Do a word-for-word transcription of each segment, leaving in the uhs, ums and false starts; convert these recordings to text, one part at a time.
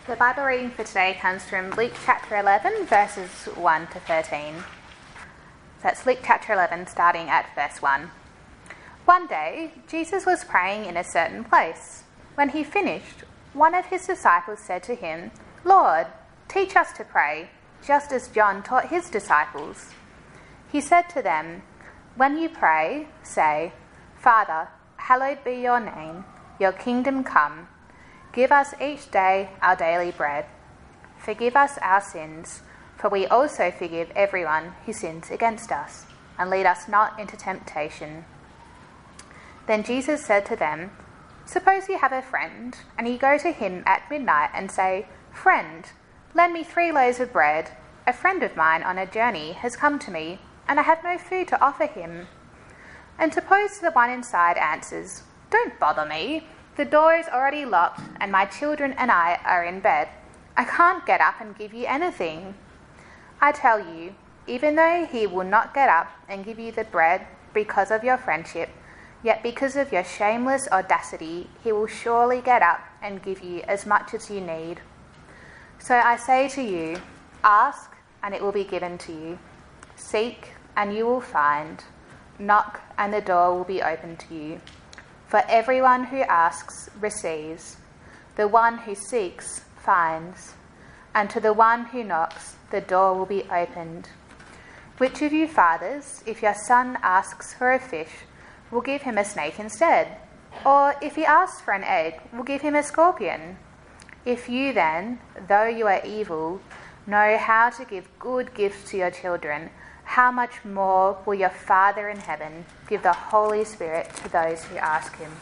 The Bible reading for today comes from Luke chapter eleven, verses one to thirteen. So that's Luke chapter eleven, starting at verse one. One day, Jesus was praying in a certain place. When he finished, one of his disciples said to him, "Lord, teach us to pray, just as John taught his disciples." He said to them, "When you pray, say, 'Father, hallowed be your name, your kingdom come. Give us each day our daily bread. Forgive us our sins, for we also forgive everyone who sins against us. And lead us not into temptation.'" Then Jesus said to them, "Suppose you have a friend, and you go to him at midnight and say, 'Friend, lend me three loaves of bread. A friend of mine on a journey has come to me, and I have no food to offer him.' And suppose the one inside answers, 'Don't bother me. The door is already locked, and my children and I are in bed. I can't get up and give you anything.' I tell you, even though he will not get up and give you the bread because of your friendship, yet because of your shameless audacity, he will surely get up and give you as much as you need. So I say to you, ask, and it will be given to you. Seek, and you will find. Knock, and the door will be opened to you. For everyone who asks receives, the one who seeks finds, and to the one who knocks the door will be opened. Which of you fathers, if your son asks for a fish, will give him a snake instead? Or if he asks for an egg, will give him a scorpion? If you then, though you are evil, know how to give good gifts to your children, how much more will your Father in heaven give the Holy Spirit to those who ask him?"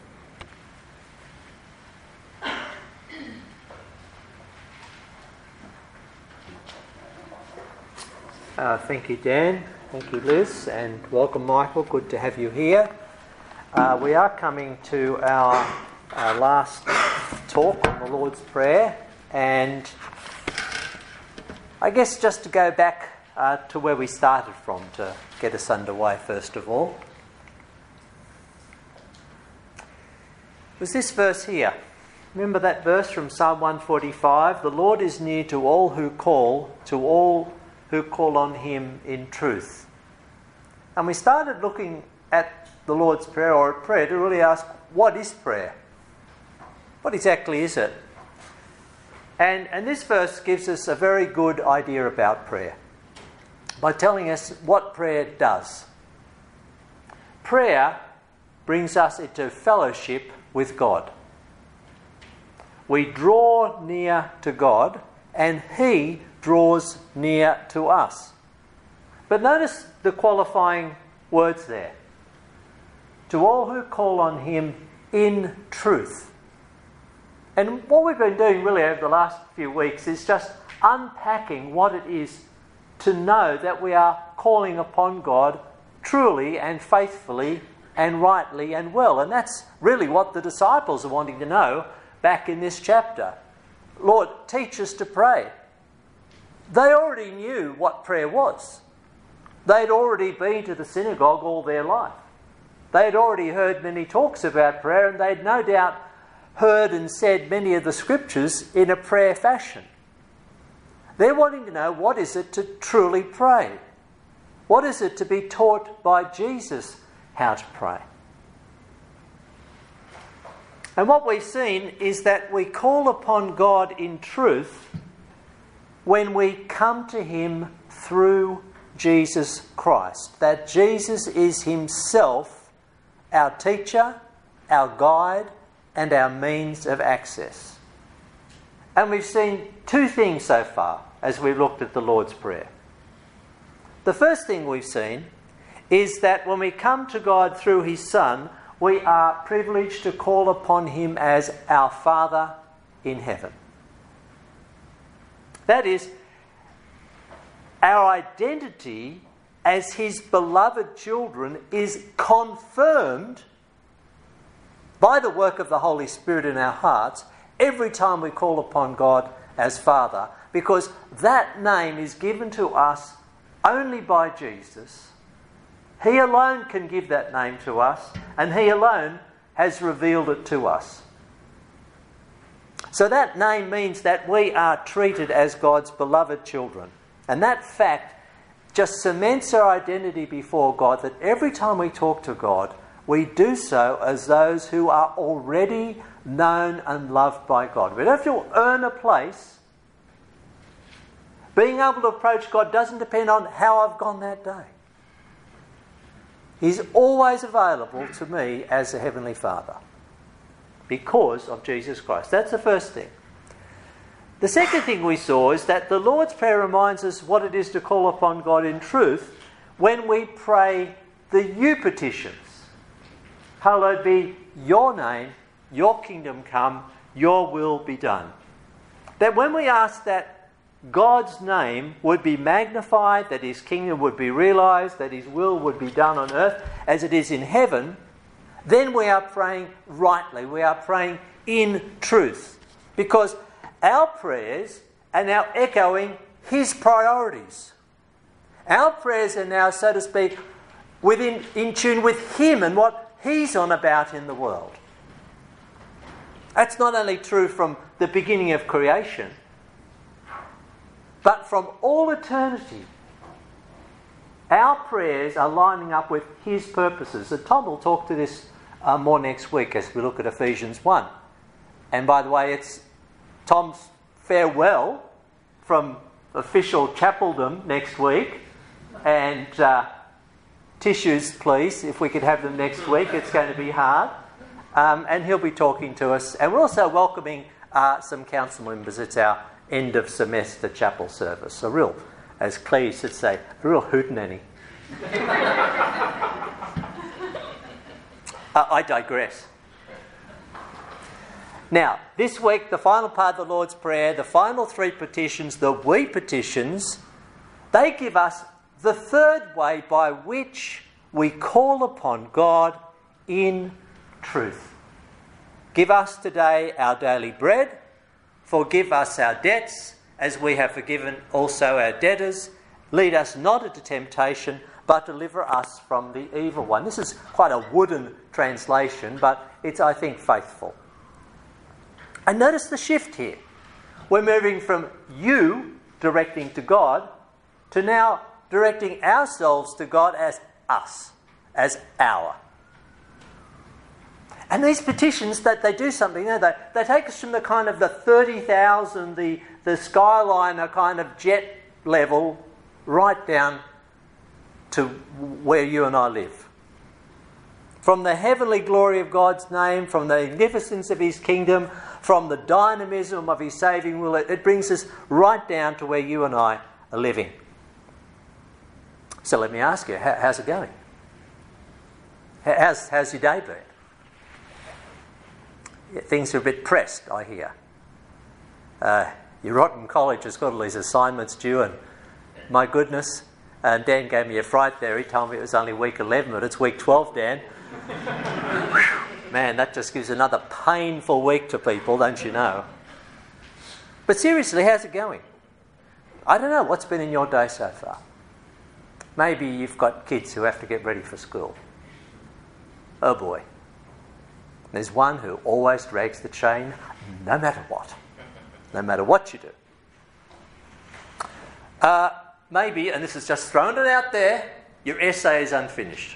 Uh, thank you, Dan. Thank you, Liz. And welcome, Michael. Good to have you here. Uh, we are coming to our, our last talk on the Lord's Prayer. And I guess just to go back Uh, to where we started from to get us underway first of all. It was this verse here. Remember that verse from Psalm one forty-five? "The Lord is near to all who call, to all who call on him in truth." And we started looking at the Lord's Prayer, or at prayer, to really ask, what is prayer? What exactly is it? And, and this verse gives us a very good idea about prayer by telling us what prayer does. Prayer brings us into fellowship with God. We draw near to God, and he draws near to us. But notice the qualifying words there. "To all who call on him in truth." And what we've been doing really over the last few weeks is just unpacking what it is to know that we are calling upon God truly and faithfully and rightly and well. And that's really what the disciples are wanting to know back in this chapter. "Lord, teach us to pray." They already knew what prayer was. They'd already been to the synagogue all their life. They'd already heard many talks about prayer, and they'd no doubt heard and said many of the scriptures in a prayer fashion. They're wanting to know, what is it to truly pray? What is it to be taught by Jesus how to pray? And what we've seen is that we call upon God in truth when we come to him through Jesus Christ. That Jesus is himself our teacher, our guide, and our means of access. And we've seen two things so far as we've looked at the Lord's Prayer. The first thing we've seen is that when we come to God through his Son, we are privileged to call upon him as our Father in heaven. That is, our identity as his beloved children is confirmed by the work of the Holy Spirit in our hearts every time we call upon God as Father, because that name is given to us only by Jesus. He alone can give that name to us, and he alone has revealed it to us. So that name means that we are treated as God's beloved children. And that fact just cements our identity before God, that every time we talk to God, we do so as those who are already known and loved by God. We don't have to earn a place. Being able to approach God doesn't depend on how I've gone that day. He's always available to me as a Heavenly Father because of Jesus Christ. That's the first thing. The second thing we saw is that the Lord's Prayer reminds us what it is to call upon God in truth when we pray the you petitions. Hallowed be your name, your kingdom come, your will be done. That when we ask that God's name would be magnified, that his kingdom would be realised, that his will would be done on earth as it is in heaven, then we are praying rightly. We are praying in truth. Because our prayers are now echoing his priorities. Our prayers are now, so to speak, within in tune with him and what he's on about in the world. That's not only true from the beginning of creation, but from all eternity. Our prayers are lining up with his purposes. And Tom will talk to this uh, more next week as we look at Ephesians one. And by the way, it's Tom's farewell from official chapeldom next week. And uh, tissues, please, if we could have them next week. It's going to be hard. Um, and he'll be talking to us. And we're also welcoming uh, some council members. It's our end of semester chapel service. A real, as Claire used to say, a real hootenanny. uh, I digress. Now, this week, the final part of the Lord's Prayer, the final three petitions, the we petitions, they give us the third way by which we call upon God in truth. Give us today our daily bread. Forgive us our debts, as we have forgiven also our debtors. Lead us not into temptation, but deliver us from the evil one. This is quite a wooden translation, but it's, I think, faithful. And notice the shift here. We're moving from you directing to God to now directing ourselves to God as us, as our. And these petitions, that they do something, you know, they, they take us from the kind of the thirty thousand, the, the Skyliner kind of jet level, right down to where you and I live. From the heavenly glory of God's name, from the magnificence of his kingdom, from the dynamism of his saving will, it, it brings us right down to where you and I are living. So let me ask you, how, how's it going? How's, how's your day been? Things are a bit pressed, I hear. Uh, your rotten college has got all these assignments due, and my goodness, and Dan gave me a fright there. He told me it was only week eleven, but it's week twelve, Dan. Man, that just gives another painful week to people, don't you know? But seriously, how's it going? I don't know, what's been in your day so far? Maybe you've got kids who have to get ready for school. Oh boy. There's one who always drags the chain no matter what. No matter what you do. Uh, maybe, and this is just throwing it out there, your essay is unfinished.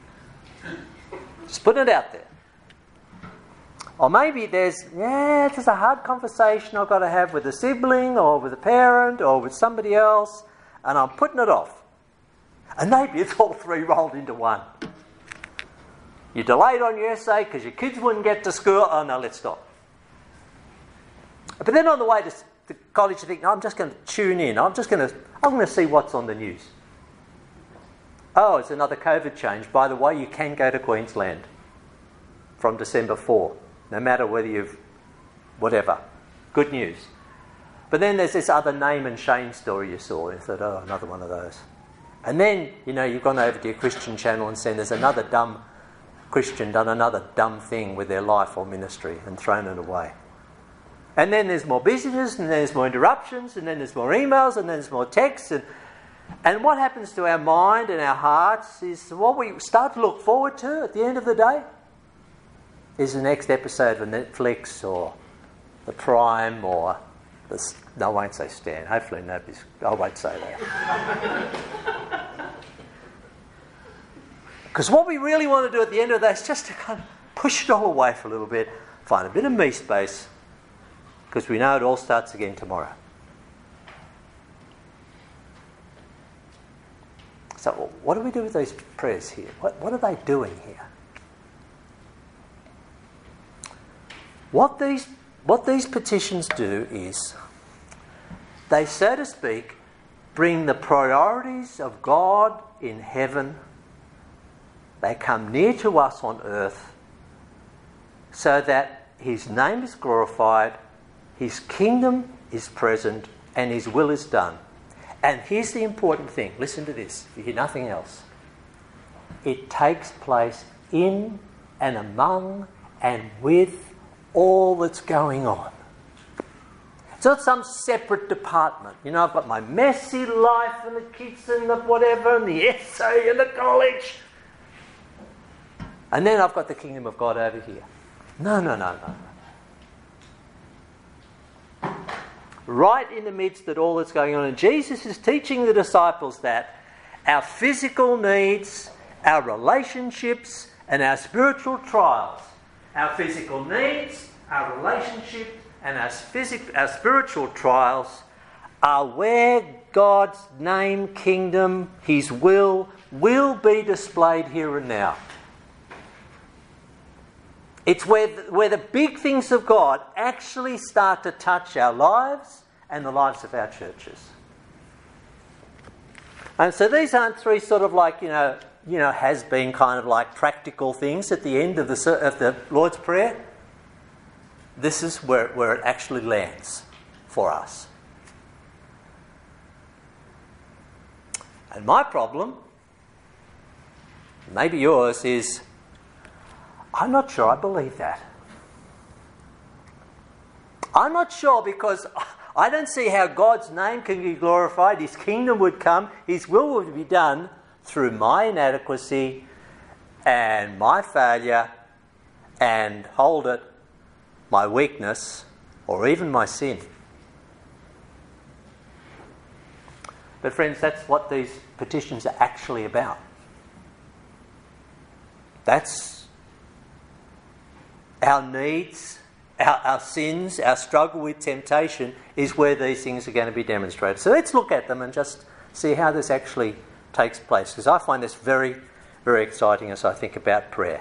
Just putting it out there. Or maybe there's, yeah, it's just a hard conversation I've got to have with a sibling or with a parent or with somebody else, and I'm putting it off. And maybe it's all three rolled into one. You delayed on your essay because your kids wouldn't get to school. Oh, no, let's stop. But then on the way to, to college, you think, no, I'm just going to tune in. I'm just going to, I'm going to see what's on the news. Oh, it's another COVID change. By the way, you can go to Queensland from December fourth, no matter whether you've, whatever. Good news. But then there's this other name and shame story you saw. You thought, oh, another one of those. And then, you know, you've gone over to your Christian channel and seen there's another dumb Christian done another dumb thing with their life or ministry and thrown it away. And then there's more busyness, and then there's more interruptions, and then there's more emails, and then there's more texts. And, and what happens to our mind and our hearts is what we start to look forward to at the end of the day is the next episode of Netflix or the prime or the... No, I won't say stand. Hopefully nobody's... I won't say that. Because what we really want to do at the end of that is just to kind of push it all away for a little bit, find a bit of me space, because we know it all starts again tomorrow. So what do we do with these prayers here? What, what are they doing here? What these, what these petitions do is they, so to speak, bring the priorities of God in heaven. They come near to us on earth so that His name is glorified, His kingdom is present, and His will is done. And here's the important thing. Listen to this, if you hear nothing else. It takes place in and among and with all that's going on. It's not some separate department. You know, I've got my messy life and the kids and the whatever and the essay and the college. And then I've got the kingdom of God over here. No, no, no, no. Right in the midst of all that's going on. And Jesus is teaching the disciples that our physical needs, our relationships, and our spiritual trials, our physical needs, our relationships, and our, physic- our spiritual trials are where God's name, kingdom, His will, will be displayed here and now. It's where the, where the big things of God actually start to touch our lives and the lives of our churches. And so these aren't three sort of like, you know, you know, has been kind of like practical things at the end of the of the Lord's Prayer. This is where, where it actually lands for us. And my problem, maybe yours, is I'm not sure I believe that. I'm not sure because I don't see how God's name can be glorified, His kingdom would come, His will would be done through my inadequacy and my failure and, hold it, my weakness or even my sin. But friends, that's what these petitions are actually about. That's our needs, our, our sins, our struggle with temptation is where these things are going to be demonstrated. So let's look at them and just see how this actually takes place, because I find this very, very exciting as I think about prayer.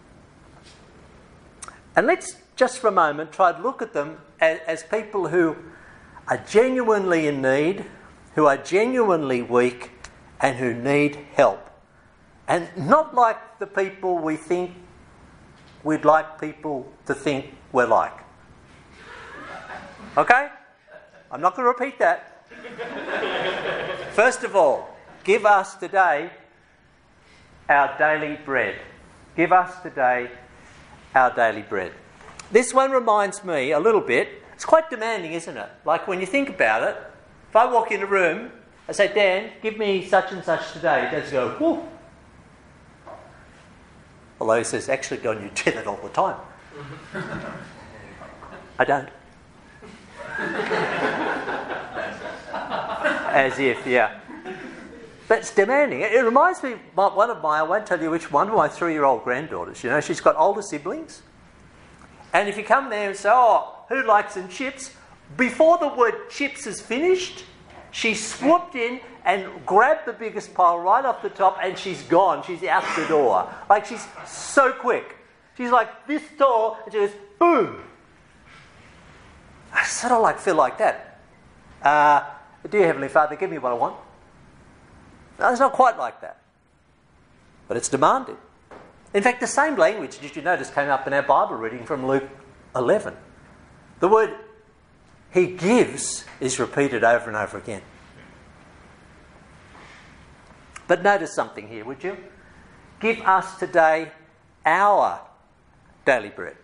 And let's just for a moment try to look at them as, as people who are genuinely in need, who are genuinely weak, and who need help. And not like the people we think we'd like people to think we're like. Okay? I'm not going to repeat that. First of all, give us today our daily bread. Give us today our daily bread. This one reminds me a little bit, it's quite demanding, isn't it? Like when you think about it, if I walk in a room, I say, Dan, give me such and such today. He does go, whoo. Although he says, actually, God, you do that all the time. I don't. As if, yeah. But it's demanding. It reminds me of one of my, I won't tell you which one, of my three-year-old granddaughters. You know, she's got older siblings. And if you come there and say, oh, who likes some chips? Before the word chips is finished, she swooped in and grabbed the biggest pile right off the top and she's gone. She's out the door. Like, she's so quick. She's like this tall and she goes, boom. I sort of like feel like that. Uh, Dear Heavenly Father, give me what I want. No, it's not quite like that. But it's demanded. In fact, the same language, did you notice, came up in our Bible reading from Luke eleven. The word He gives is repeated over and over again. But notice something here, would you? Give us today our daily bread.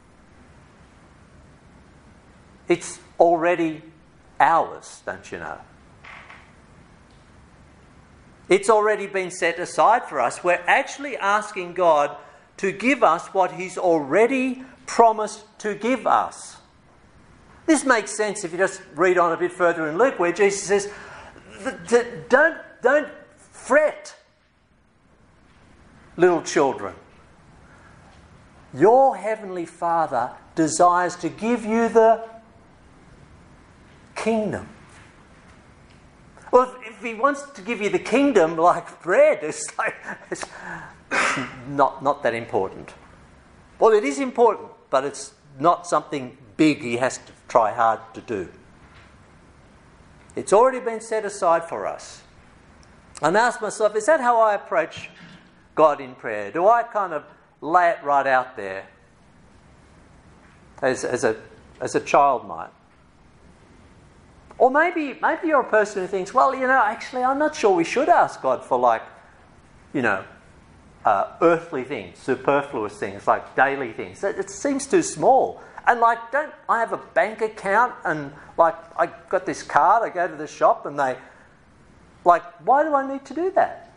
It's already ours, don't you know? It's already been set aside for us. We're actually asking God to give us what He's already promised to give us. This makes sense if you just read on a bit further in Luke, where Jesus says, don't, don't fret, little children. Your heavenly Father desires to give you the kingdom. Well, if, if he wants to give you the kingdom like bread, it's like it's not, not that important. Well, it is important, but it's not something big he has to try hard to do. It's already been set aside for us. And I ask myself, is that how I approach God in prayer? Do I kind of lay it right out there as, as a as a child might? Or maybe maybe you're a person who thinks, well, you know, actually I'm not sure we should ask God for, like, you know, uh, earthly things, superfluous things, like daily things. It, it seems too small. And like, don't I have a bank account and like I got this card, I go to the shop and they, like, why do I need to do that?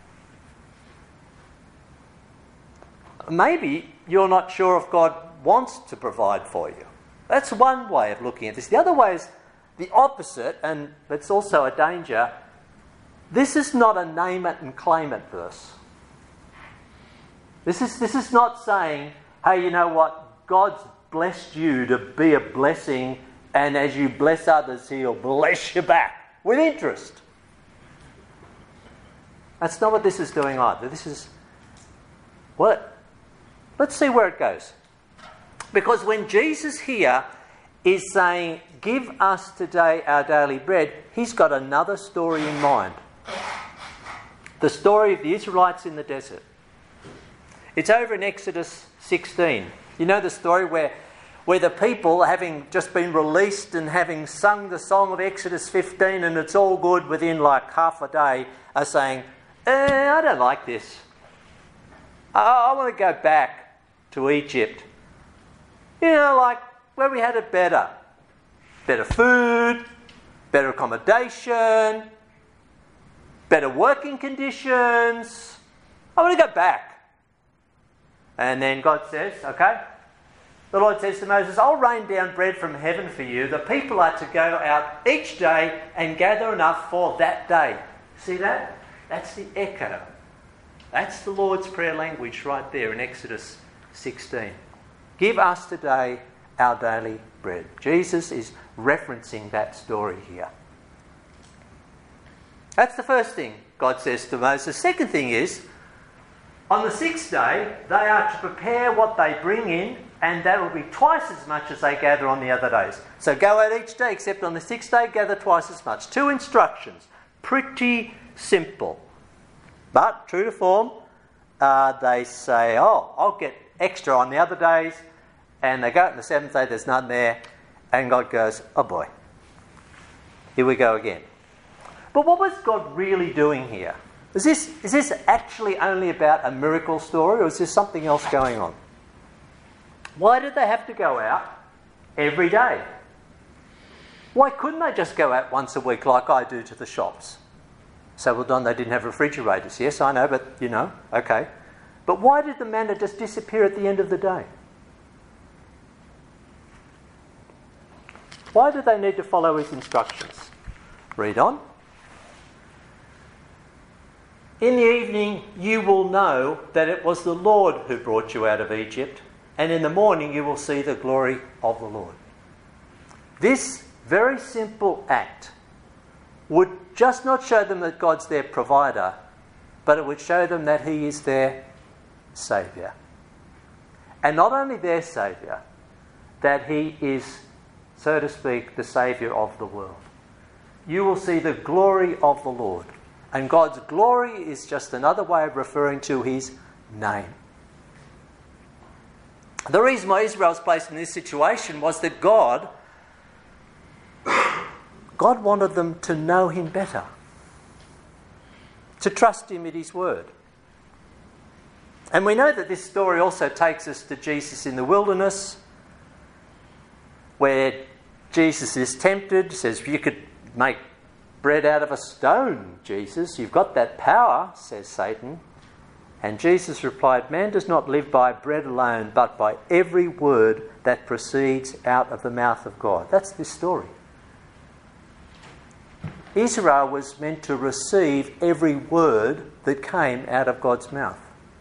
Maybe you're not sure if God wants to provide for you. That's one way of looking at this. The other way is the opposite, and it's also a danger. This is not a name it and claim it verse. This is, this is not saying, hey, you know what, God's blessed you to be a blessing, and as you bless others, he'll bless you back with interest. That's not what this is doing either. This is, well, let's see where it goes. Because when Jesus here is saying, give us today our daily bread, he's got another story in mind. The story of the Israelites in the desert. It's over in Exodus sixteen. You know the story where, where the people, having just been released and having sung the song of Exodus fifteen, and it's all good within like half a day, are saying, eh, I don't like this. I, I want to go back to Egypt. You know, like where we had it better. Better food, better accommodation, better working conditions. I want to go back. And then God says, okay, the Lord says to Moses, I'll rain down bread from heaven for you. The people are to go out each day and gather enough for that day. See that? That's the echo. That's the Lord's prayer language right there in Exodus sixteen. Give us today our daily bread. Jesus is referencing that story here. That's the first thing God says to Moses. The second thing is, on the sixth day, they are to prepare what they bring in, and that will be twice as much as they gather on the other days. So go out each day, except on the sixth day, gather twice as much. Two instructions. Pretty simple. But, true to form, uh, they say, oh, I'll get extra on the other days, and they go out on the seventh day, there's none there, and God goes, oh boy, here we go again. But what was God really doing here? Is this, is this actually only about a miracle story, or is there something else going on? Why did they have to go out every day? Why couldn't they just go out once a week like I do to the shops? So, well done, they didn't have refrigerators. Yes, I know, but, you know, okay. But why did the manna just disappear at the end of the day? Why did they need to follow his instructions? Read on. In the evening you will know that it was the Lord who brought you out of Egypt, and in the morning you will see the glory of the Lord. This very simple act would just not show them that God's their provider, but it would show them that he is their Saviour. And not only their Saviour, that he is, so to speak, the Saviour of the world. You will see the glory of the Lord. And God's glory is just another way of referring to his name. The reason why Israel was placed in this situation was that God, God wanted them to know him better, to trust him at his word. And we know that this story also takes us to Jesus in the wilderness, where Jesus is tempted, says, you could make bread out of a stone, Jesus. You've got that power, says Satan. And Jesus replied, "Man does not live by bread alone, but by every word that proceeds out of the mouth of God." That's this story. Israel was meant to receive every word that came out of God's mouth.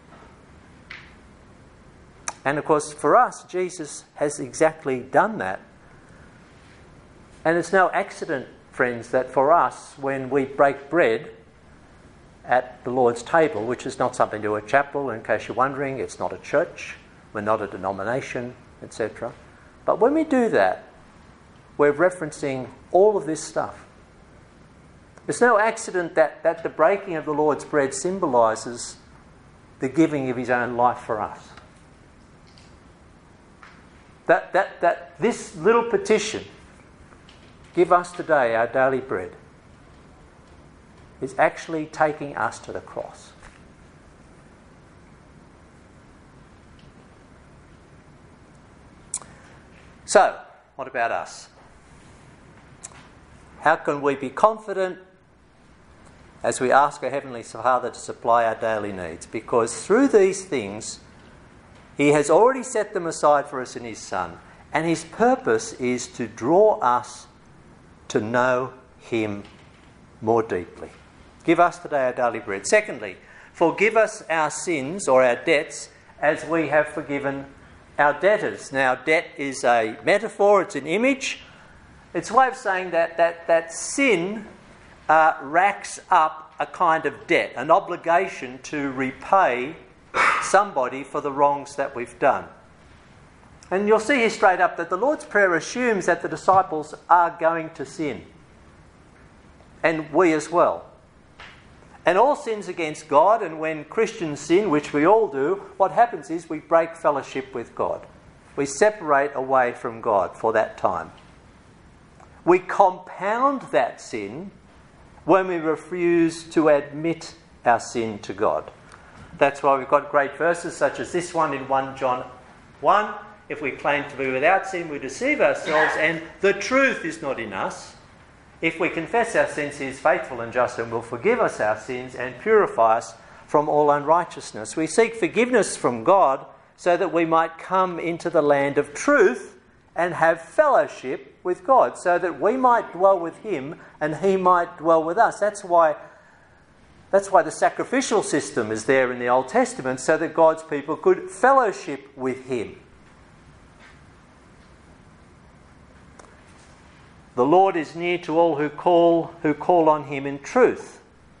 And of course, for us, Jesus has exactly done that. And it's no accident, friends, that for us, when we break bread at the Lord's table, which is not something to do a chapel, in case you're wondering, it's not a church, we're not a denomination, et cetera. But when we do that, we're referencing all of this stuff. It's no accident that, that the breaking of the Lord's bread symbolises the giving of his own life for us. That, that, that this little petition, "Give us today our daily bread," is actually taking us to the cross. So, what about us? How can we be confident as we ask our Heavenly Father to supply our daily needs? Because through these things, he has already set them aside for us in his Son, and his purpose is to draw us to know him more deeply. Give us today our daily bread. Secondly, forgive us our sins or our debts as we have forgiven our debtors. Now, debt is a metaphor, it's an image. It's a way of saying that, that, that sin uh, racks up a kind of debt, an obligation to repay somebody for the wrongs that we've done. And you'll see here straight up that the Lord's Prayer assumes that the disciples are going to sin. And we as well. And all sins against God, and when Christians sin, which we all do, what happens is we break fellowship with God. We separate away from God for that time. We compound that sin when we refuse to admit our sin to God. That's why we've got great verses such as this one in First John one. "If we claim to be without sin, we deceive ourselves, and the truth is not in us. If we confess our sins, he is faithful and just and will forgive us our sins and purify us from all unrighteousness." We seek forgiveness from God so that we might come into the land of truth and have fellowship with God, so that we might dwell with him and he might dwell with us. That's why, that's why the sacrificial system is there in the Old Testament, so that God's people could fellowship with him. The Lord is near to all who call who call on him in truth.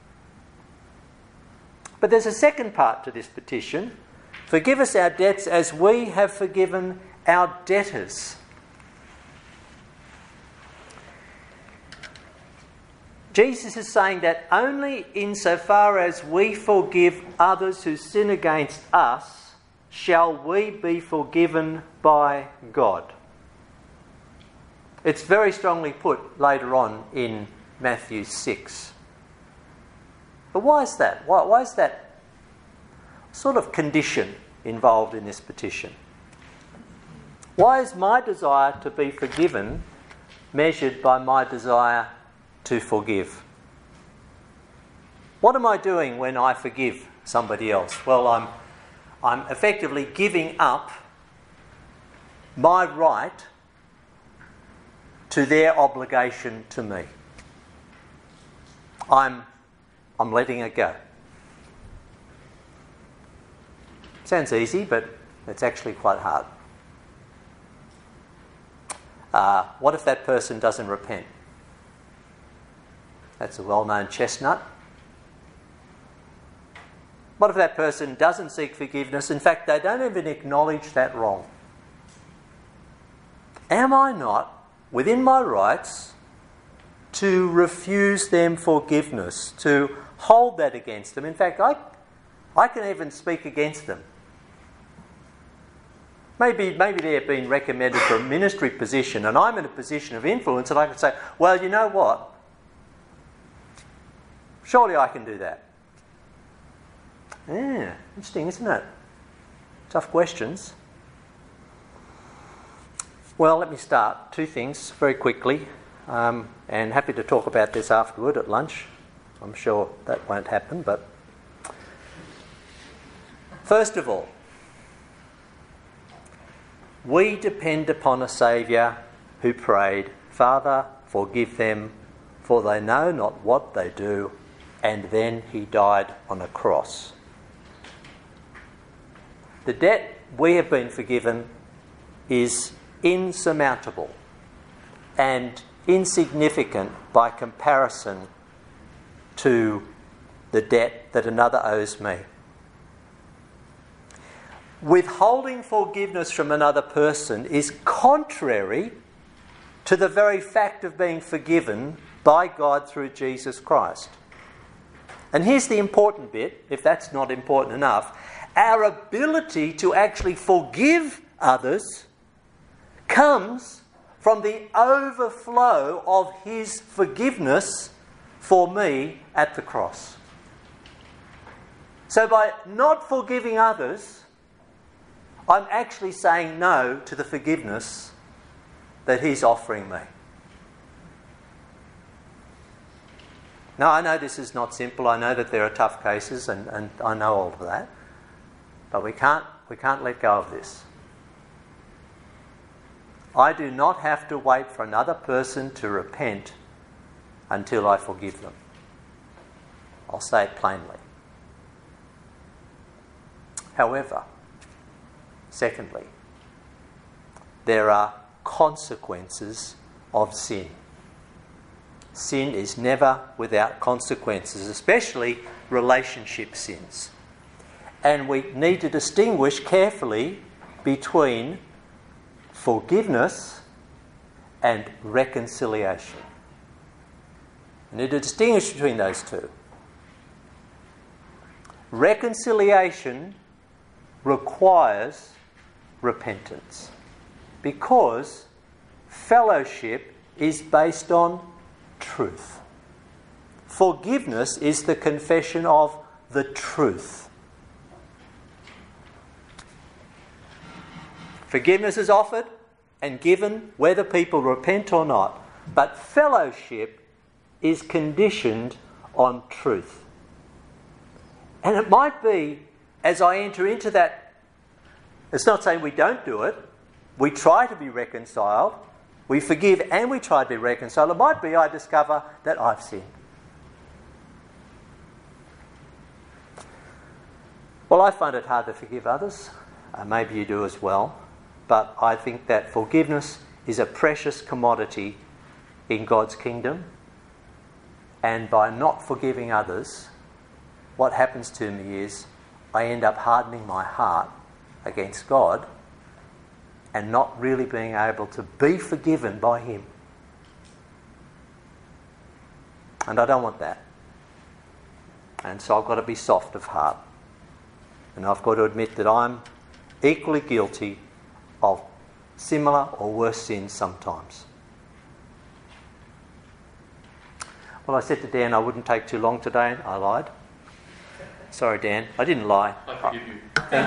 But there's a second part to this petition. Forgive us our debts as we have forgiven our debtors. Jesus is saying that only insofar as we forgive others who sin against us shall we be forgiven by God. It's very strongly put later on in Matthew six. But why is that? Why, why is that sort of condition involved in this petition? Why is my desire to be forgiven measured by my desire to forgive? What am I doing when I forgive somebody else? Well, I'm, I'm effectively giving up my right to their obligation to me. I'm, I'm letting it go. Sounds easy, but it's actually quite hard. Uh, what if that person doesn't repent? That's a well-known chestnut. What if that person doesn't seek forgiveness? In fact, they don't even acknowledge that wrong. Am I not within my rights to refuse them forgiveness, to hold that against them? In fact, I, I can even speak against them. Maybe, maybe they're being recommended for a ministry position and I'm in a position of influence, and I can say, well, you know what? Surely I can do that. Yeah, interesting, isn't it? Tough questions. Well, let me start. Two things very quickly, um, and happy to talk about this afterward at lunch. I'm sure that won't happen, but First of all, we depend upon a Saviour who prayed, "Father, forgive them, for they know not what they do," and then he died on a cross. The debt we have been forgiven is insurmountable and insignificant by comparison to the debt that another owes me. Withholding forgiveness from another person is contrary to the very fact of being forgiven by God through Jesus Christ. And here's the important bit, if that's not important enough. Our ability to actually forgive others comes from the overflow of his forgiveness for me at the cross. So by not forgiving others, I'm actually saying no to the forgiveness that he's offering me. Now, I know this is not simple. I know that there are tough cases, and, and I know all of that. But we can't, we can't let go of this. I do not have to wait for another person to repent until I forgive them. I'll say it plainly. However, secondly, there are consequences of sin. Sin is never without consequences, especially relationship sins. And we need to distinguish carefully between forgiveness and reconciliation. We need to distinguish between those two. Reconciliation requires repentance because fellowship is based on truth. Forgiveness is the confession of the truth. Forgiveness is offered and given whether people repent or not, but fellowship is conditioned on truth. And it might be, as I enter into that, it's not saying we don't do it. We try to be reconciled. We forgive and we try to be reconciled. It might be I discover that I've sinned. Well, I find it hard to forgive others. Uh, maybe you do as well. But I think that forgiveness is a precious commodity in God's kingdom. And by not forgiving others, what happens to me is I end up hardening my heart against God and not really being able to be forgiven by him. And I don't want that. And so I've got to be soft of heart. And I've got to admit that I'm equally guilty of similar or worse sins sometimes. Well, I said to Dan I wouldn't take too long today. I lied. Sorry, Dan. I didn't lie. I forgive you. Thank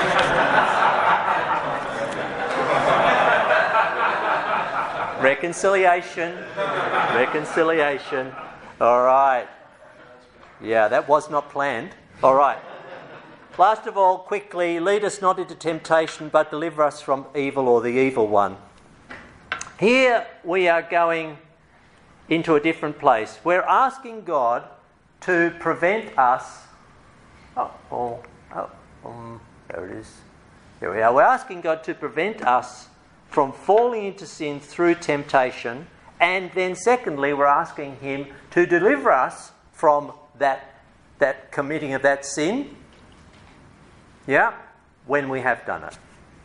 you. Reconciliation. Reconciliation. All right. Yeah, that was not planned. All right. Last of all, quickly, lead us not into temptation, but deliver us from evil or the evil one. Here we are going into a different place. We're asking God to prevent us. Oh, oh, oh um, there it is. There we are. We're asking God to prevent us from falling into sin through temptation. And then secondly, we're asking him to deliver us from that, that committing of that sin. Yeah, when we have done it.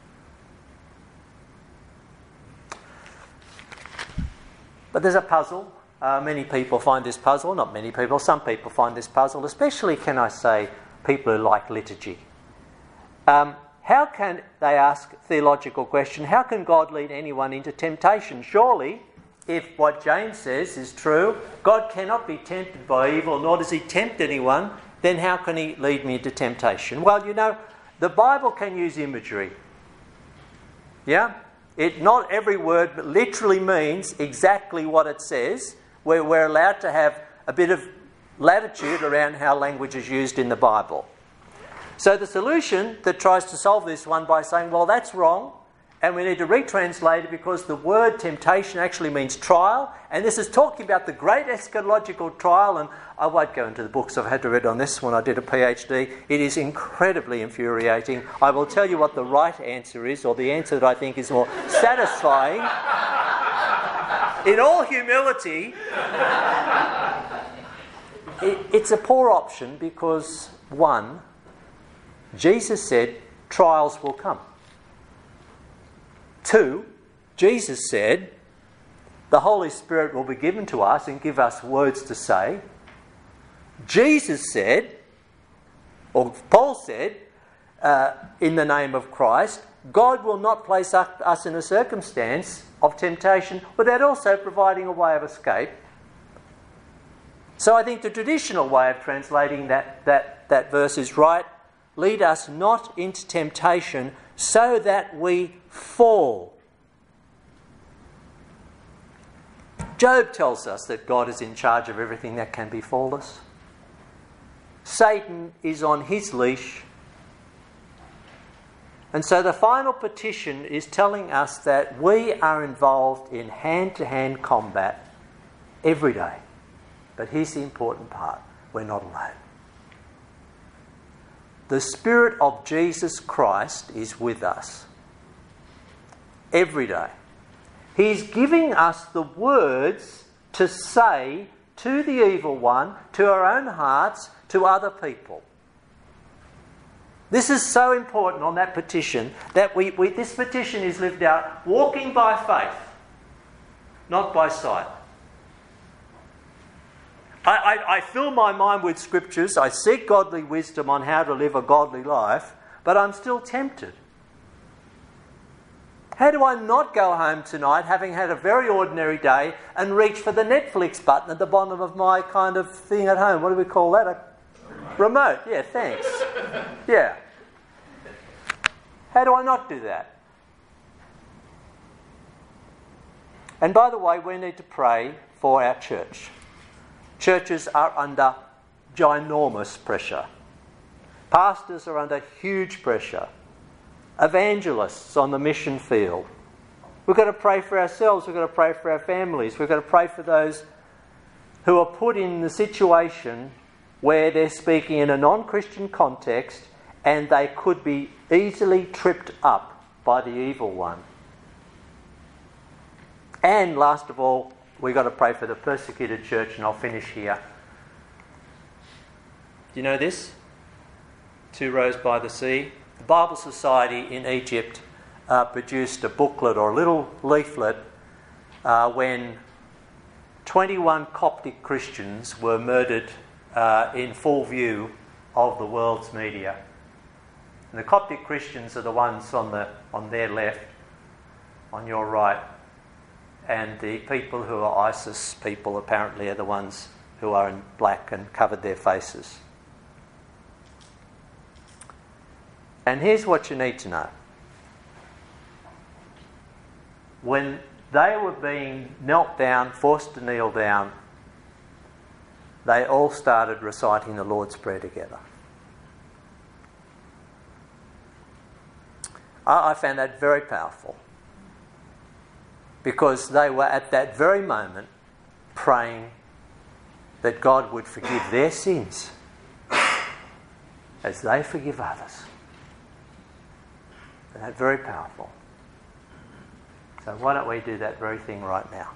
But there's a puzzle. Uh, many people find this puzzle. Not many people. Some people find this puzzle, especially, can I say, people who like liturgy. Um, how can, they ask theological question, how can God lead anyone into temptation? Surely, if what James says is true, God cannot be tempted by evil, nor does he tempt anyone, then how can he lead me into temptation? Well, you know, the Bible can use imagery. Yeah? It, not every word but literally means exactly what it says. We're, we're allowed to have a bit of latitude around how language is used in the Bible. So the solution that tries to solve this one by saying, well, that's wrong, and we need to retranslate it because the word temptation actually means trial, and this is talking about the great eschatological trial, and I won't go into the books I've had to read on this when I did a PhD. It is incredibly infuriating. I will tell you what the right answer is, or the answer that I think is more satisfying. In all humility, it, it's a poor option because, one, Jesus said trials will come. Two, Jesus said the Holy Spirit will be given to us and give us words to say. Jesus said, or Paul said, uh, in the name of Christ, God will not place us in a circumstance of temptation without also providing a way of escape. So I think the traditional way of translating that, that, that verse is right. Lead us not into temptation so that we fall. Job tells us that God is in charge of everything that can befall us. Satan is on his leash. And so the final petition is telling us that we are involved in hand-to-hand combat every day. But here's the important part. We're not alone. The Spirit of Jesus Christ is with us every day. He's giving us the words to say to the evil one, to our own hearts, to other people. This is so important on that petition that we, we this petition is lived out walking by faith, not by sight. I, I, I fill my mind with scriptures. I seek godly wisdom on how to live a godly life, but I'm still tempted. How do I not go home tonight, having had a very ordinary day, and reach for the Netflix button at the bottom of my kind of thing at home? What do we call that? A remote. Yeah, thanks. Yeah. How do I not do that? And by the way, we need to pray for our church. Churches are under ginormous pressure. Pastors are under huge pressure. Evangelists on the mission field. We've got to pray for ourselves. We've got to pray for our families. We've got to pray for those who are put in the situation where they're speaking in a non-Christian context and they could be easily tripped up by the evil one. And last of all, we've got to pray for the persecuted church, and I'll finish here. Do you know this? Two Rows by the Sea. The Bible Society in Egypt uh, produced a booklet or a little leaflet uh, when twenty-one Coptic Christians were murdered uh, in full view of the world's media. And the Coptic Christians are the ones on the on their left, on your right, and the people who are ISIS people apparently are the ones who are in black and covered their faces. And here's what you need to know. When they were being knelt down, forced to kneel down, they all started reciting the Lord's Prayer together. I, I found that very powerful, because they were at that very moment praying that God would forgive their sins as they forgive others. And that's very powerful. So why don't we do that very thing right now?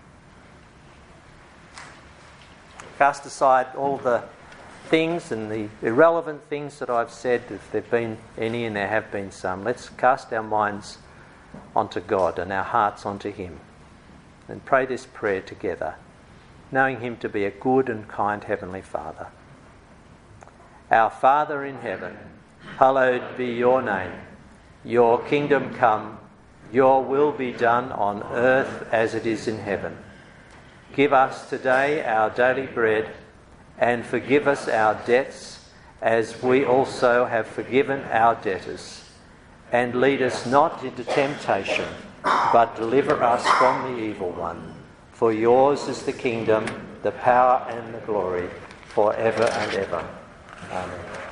Cast aside all the things and the irrelevant things that I've said, if there have been any, and there have been some. Let's cast our minds onto God and our hearts onto Him, and pray this prayer together, knowing Him to be a good and kind Heavenly Father. Our Father in heaven, hallowed be your name. Your kingdom come, your will be done on earth as it is in heaven. Give us today our daily bread, and forgive us our debts as we also have forgiven our debtors. And lead us not into temptation, but deliver us from the evil one. For yours is the kingdom, the power and the glory, forever and ever. Amen.